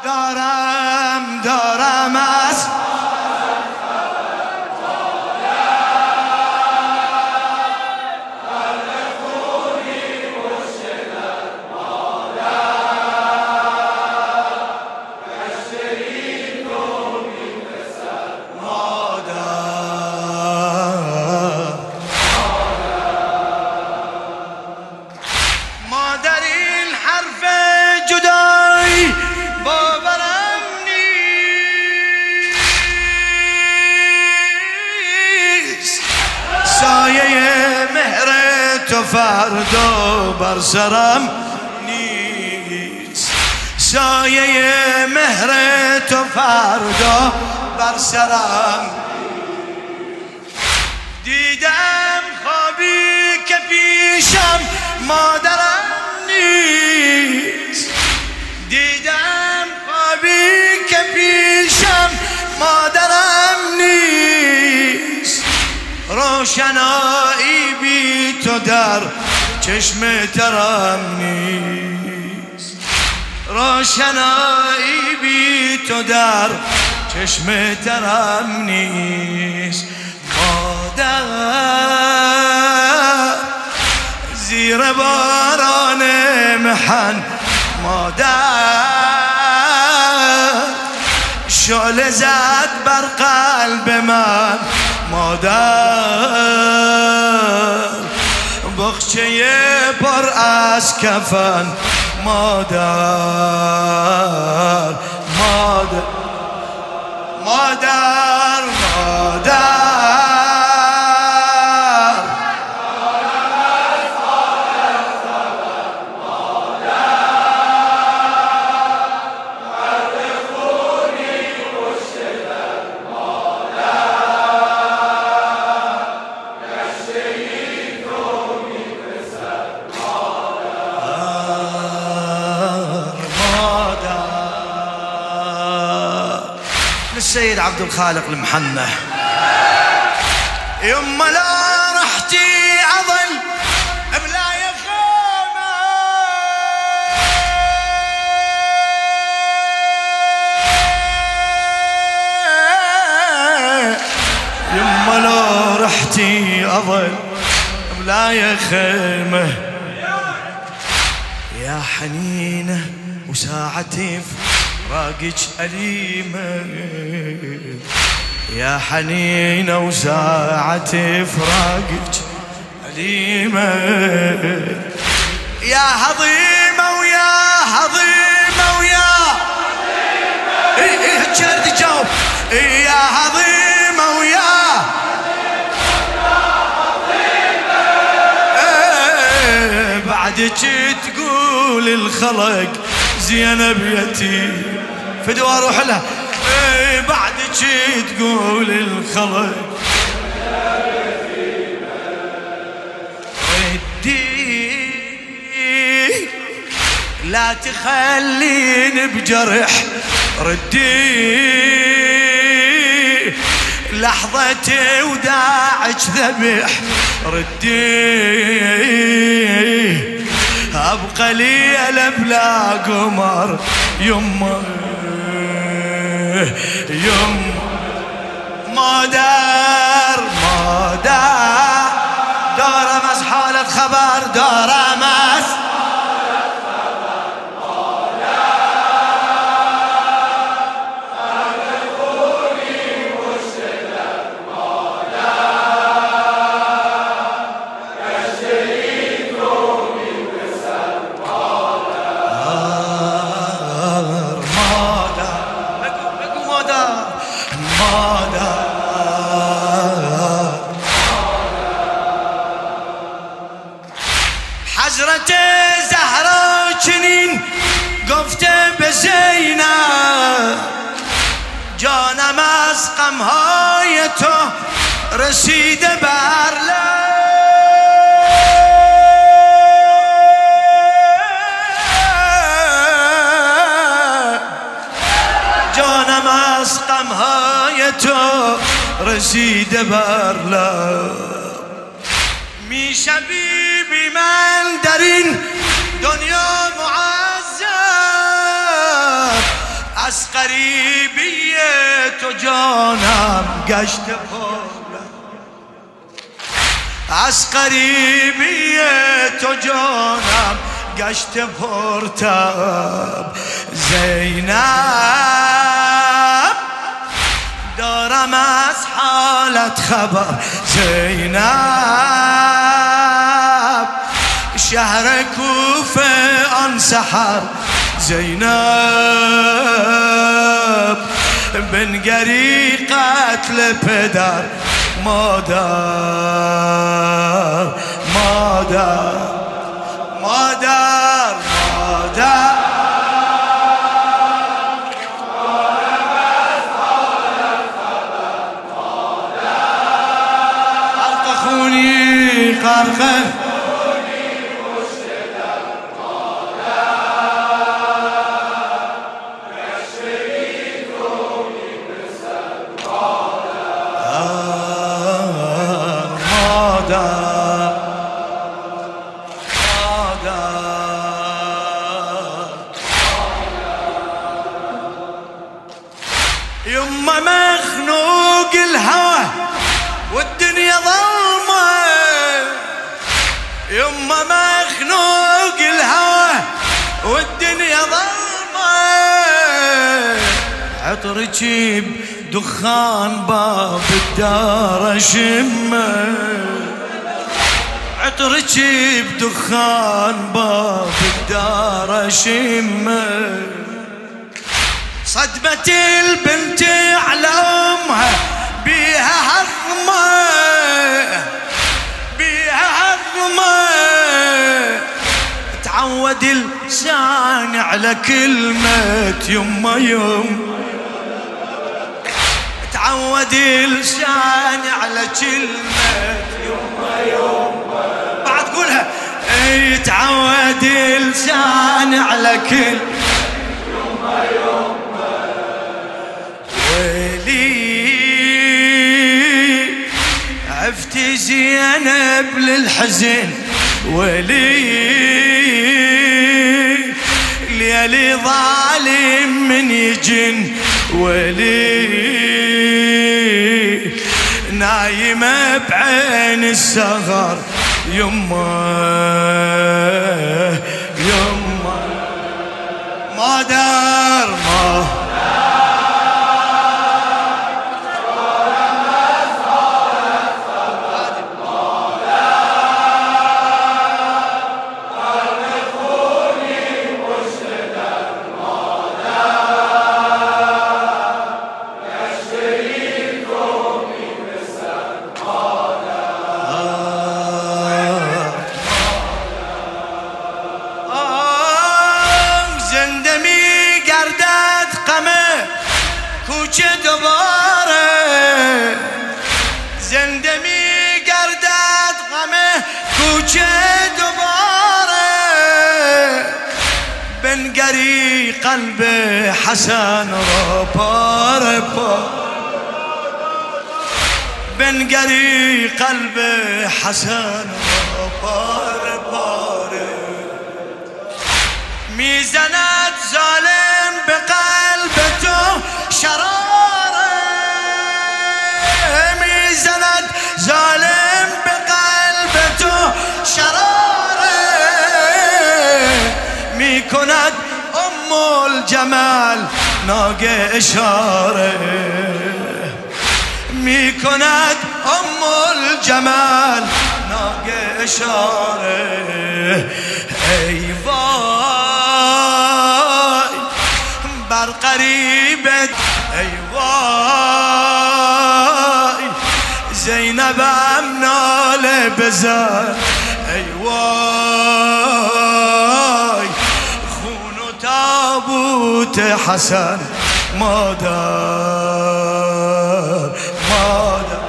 دارم از فردا بر سرم نیست، سایه مهر تو فردا بر سرم. دیدم خوابی که پیشم مادرم نیست، دیدم خوابی که پیشم مادرم نیست. روشنایی بی تو در چشم ترم نیست، روشنایی بی تو در چشم ترم نیست. مادر زیر باران محن، مادر شعله زد بر قلب من، مادر بخچه پر از کفن، مادر مادر مادر مادر السيد عبد الخالق المحنة. يما لا رحتي أظل بلا يخيمة، يما لا رحتي أظل بلا يخيمة. يا حنينة وساعتي فراقك أليمة، يا حنينة وساعة فراقك أليمة. يا هضيمة ويا هضيمة ويا جرد جاوب، يا هضيمة ويا بعدك تقول الخلق زينب يتيم فدوى اروح لها، بعدك تقول الخلق ردي لا تخليني بجرح، ردي لحظتي وداعك ذبح، ردي أبقى ليلة بلا قمر يمه يمه. مادر مادر دارمز حالة خبر، دارمز حضرت زهرا چنین گفته به زینب، جانم از غمهای تو رسیده بر لب، جانم از غمهای تو رسیده بر لب. میشوی بی من در این دنیا معذب، تو جانم گشت پرلب، از قریبی تو جانم گشت پرتب. زینب دارم از حالت خبر، زینب شهر کوفه آن سحر، زینب بنگری قتل پدر، مادر مادر مادر مادر غرق خونی غرق يما مخنوق الهوى والدنيا ظلمة، يما مخنوق الهوى والدنيا ظلمة، عطرك بدخان باب الدار اشمه، عطرك بدخان باب الدار اشمه، صدمة البنت على أمها بيها هضمة، بيها هضمة، تعود لساني على كلمة يما يما، تعود لساني على كلمة يما يما، بعد قولها تعود لساني على كلمة يما يما، ويلي عفت زينب للحزن، ويلي ليالي ظالم من يجن، ويلي نايمة بعين السهر يما يما، ما دار ما کوچه دوباره، زنده می گردد غمه کوچه دوباره، بنگری قلب حسن را پاره پاره، بنگری قلب حسن را پاره پاره، میزند ظالم به قلب تو شراره، میزند ظالم به قلب تو شراره، میکند ام الجمال ناگه اشاره، میکند ام الجمال ناگه اشاره، ای وای بر قریبت، ای وای زینبم ناله بزن، ای وای خون و تابوت حسن، مادر مادر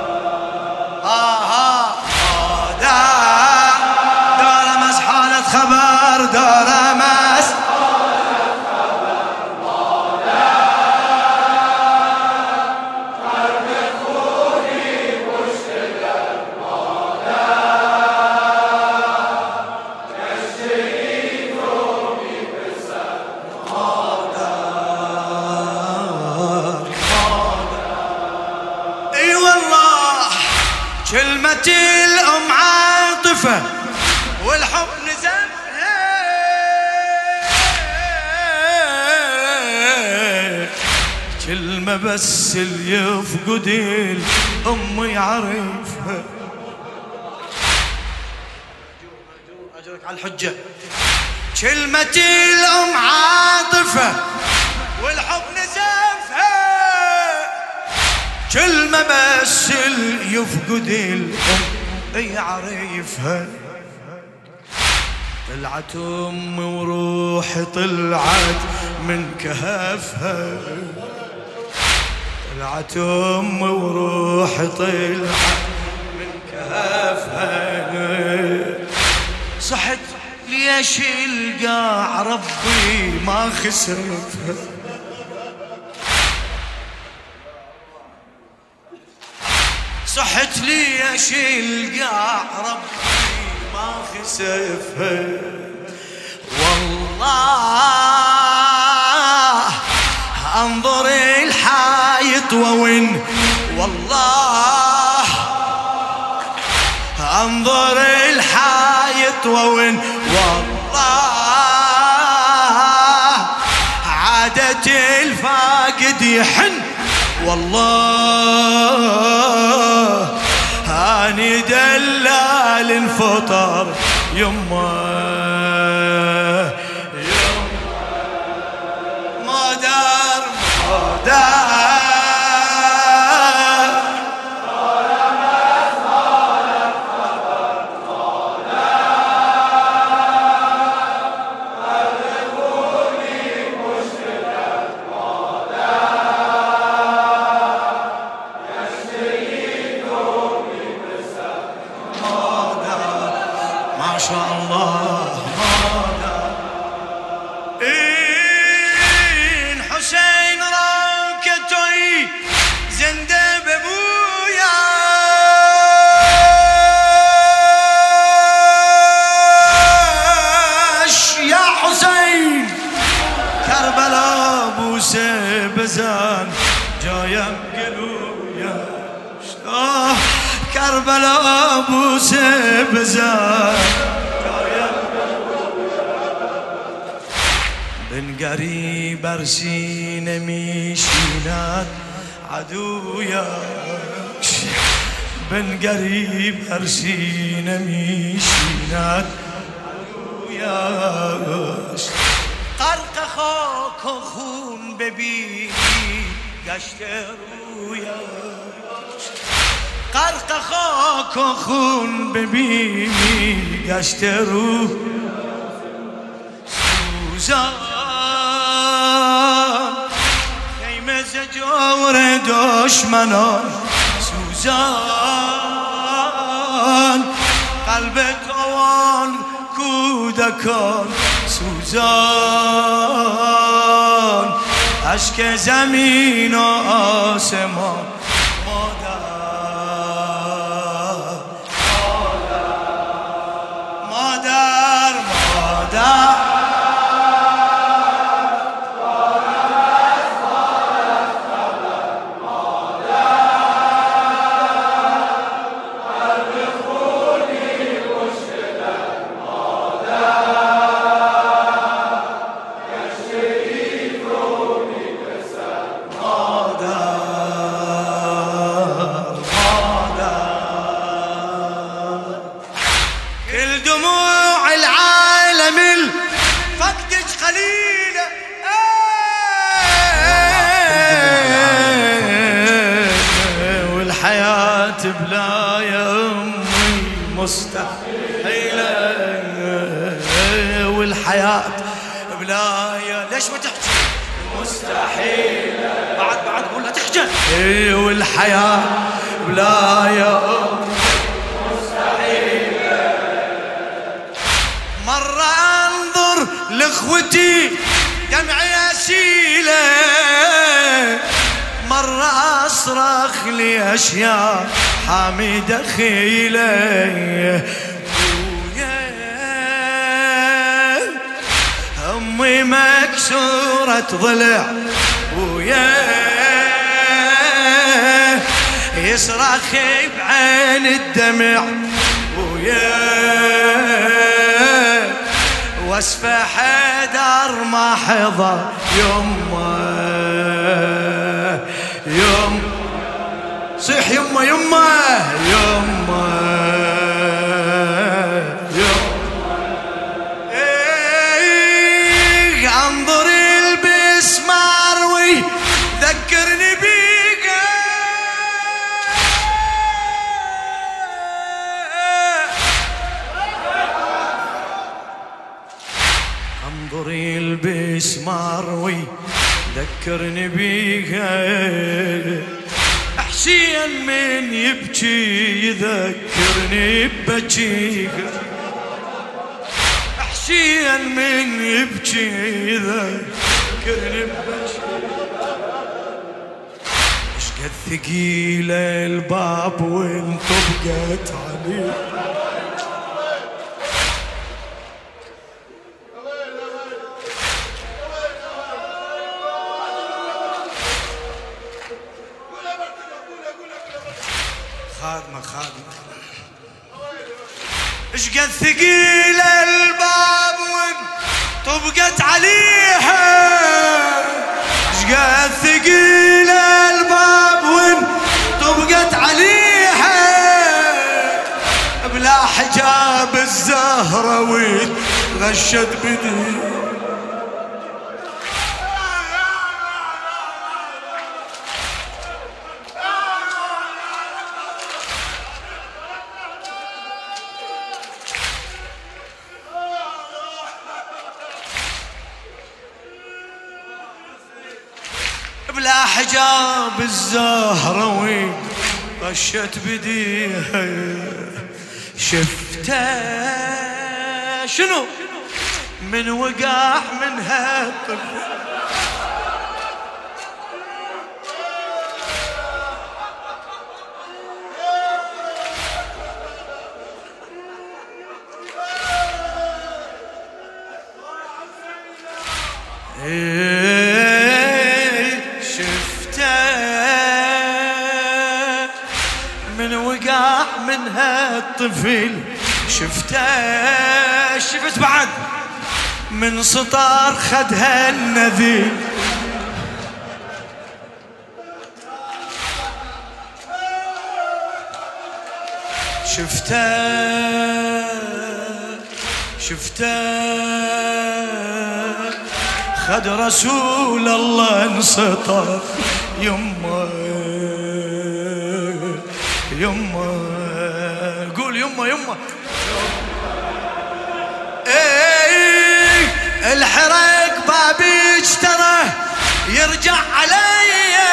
مادر، دارم از حالت خبر، دارم از عاطفة والحب نزف، كلمة بس اللي يفقد الأم يعرفها. أجرك على الحجة. كلمة الأم عاطفة والحب نزفها، كلمة بس اللي يفقد الأم يعرفها. طلعت أمي وروحي طلعت من كهفها، طلعت أمي وروحي طلعت من كهفها. صحت ليش القاع ربي ما خسفها، صحت ليش القاع ربي ما خسفها. والله انظر الحايط وين، والله انظر الحايط وين، والله عادة الفاقد يحن، والله اني دلال انفطر يمه ما دار ما دار. ما شاء الله إن حسين راكتوي زندب ابويا، يا حسين كربلاء ابو سبزان جاية بقلويا، كربلاء ابو سبزان بن قريب ارسينا ميشينات عدويا، بن قريب ارسينا ميشينات عدويا. قرق خوك خون ببيني قشترويا، قرق خوك خون ببيني قشترو. سوزان خيمة زجور دشمنان، سوزان قلب توان کودکان، سوزان اشک زمین و آسمان. مادر مادر مادر دموع العالم فقدك قليلة، والحياة بلا يا أمي مستحيلة، والحياة بلا يا ليش ما تحكي مستحيلة، بعد قولها تحكي، والحياة بلا يا أمي مستحيلة. مرة انظر لاخوتي دمعي اسيله، مرة اصرخ لي اشياء حامدة خيله. امي مكسورة ضلع ويا يصرخ بعين الدمع ويا وصفة حيدر ما حضر يمه يمه صيح يمه يمه يمه انظر البسمار وذكرني بيك انظر البسمار وذكرني بيك حسين من يبكي يذكرني ببكيك حسين من يبكي يذكرني ببكيك اشقد ثقيلة الباب وانطبقت عليه خادمة اشقد ثقيل الباب وانطبقت عليها اشقد ثقيل الباب وانطبقت عليها بلا حجاب الزهرة وتغشت بدي بلا حجاب الزهرة وغشت بديها شفته شنو من وقع منها الطفل منها الطفل شفت بعد من سطار خدها النذيل شفته خد رسول الله انسطر يمه قول يمه ايه الحرق بابي اجتره يرجع علي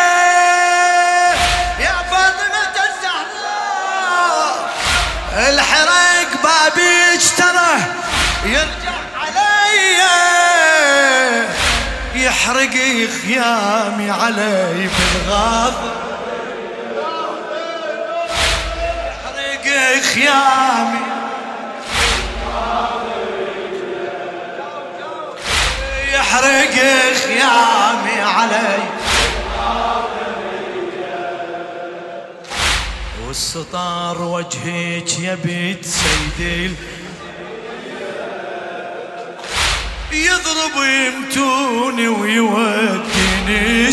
يا فاطمة الزهراء الحرق بابي اجتره يرجع علي يحرق خيامي علي بالغاضب خيامي يحرق خيامي علي والسطار وجهك يا بيت سيدي يضرب يمتوني ويوديني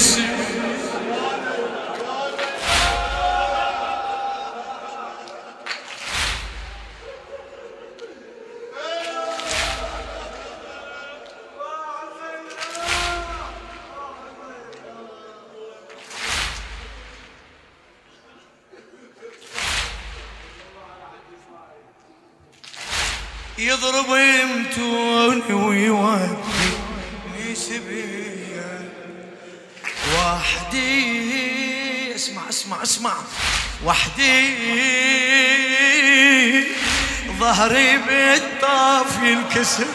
يضرب يمتوني ويوديني سبيا وحدي اسمع وحدي ظهري بالطاف ينكسر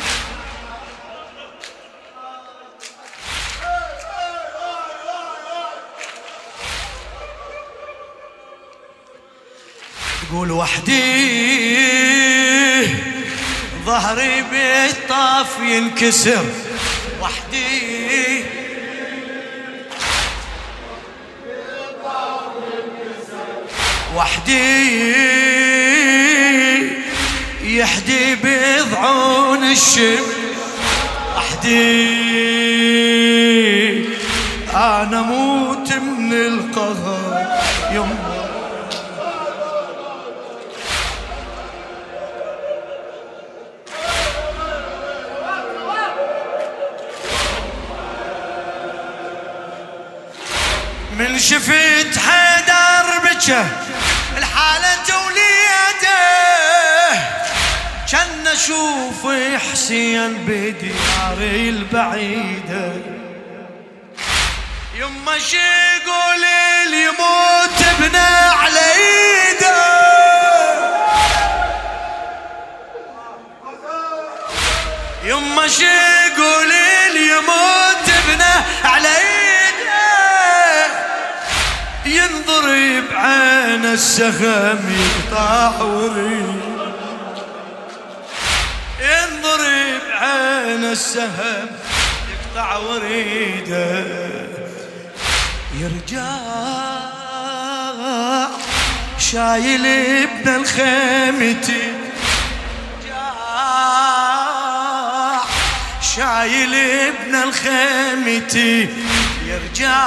تقول وحدي ظهري بالطاف ينكسر وحدي وحدي يحدي بضعون الشم وحدي انا موت من القهر يما. من شفت حيدر بجه الحالة وليده كان اشوف حسين بدياري البعيدة يما شي يقول اللي يموت ابنه على ايده يما شي يقول اللي يموت ابنه على ايده ينضرب عين السهم يقطع وريد ينضرب عين السهم يقطع وريده يرجع شايل ابن الخيمتي شايل ابن الخيمتي يرجع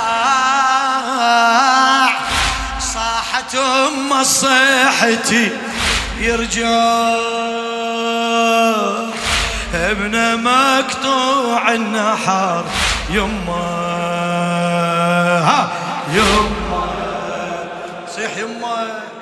صاحت ام صيحتي يرجع ابنه مقطوع النحر يما يما صيح يما